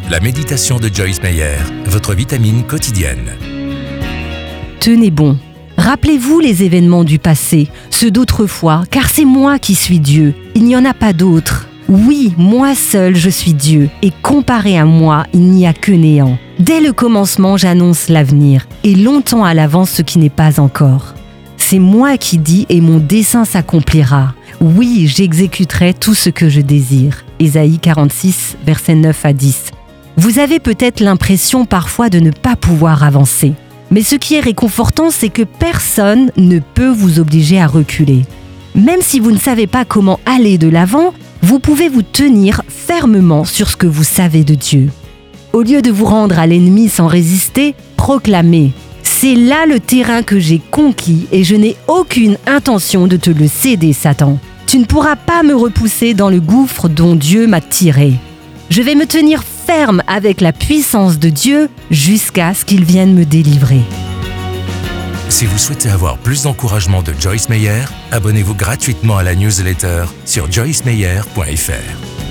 La méditation de Joyce Meyer, votre vitamine quotidienne. Tenez bon. Rappelez-vous les événements du passé, ceux d'autrefois, car c'est moi qui suis Dieu. Il n'y en a pas d'autre. Oui, moi seul je suis Dieu, et comparé à moi, il n'y a que néant. Dès le commencement, j'annonce l'avenir, et longtemps à l'avance ce qui n'est pas encore. C'est moi qui dis et mon dessein s'accomplira. Oui, j'exécuterai tout ce que je désire. Ésaïe 46, versets 9 à 10. Vous avez peut-être l'impression parfois de ne pas pouvoir avancer. Mais ce qui est réconfortant, c'est que personne ne peut vous obliger à reculer. Même si vous ne savez pas comment aller de l'avant, vous pouvez vous tenir fermement sur ce que vous savez de Dieu. Au lieu de vous rendre à l'ennemi sans résister, proclamez « C'est là le terrain que j'ai conquis et je n'ai aucune intention de te le céder, Satan. Tu ne pourras pas me repousser dans le gouffre dont Dieu m'a tiré. Je vais me tenir ferme avec la puissance de Dieu jusqu'à ce qu'il vienne me délivrer. » Si vous souhaitez avoir plus d'encouragement de Joyce Meyer, abonnez-vous gratuitement à la newsletter sur joycemeyer.fr.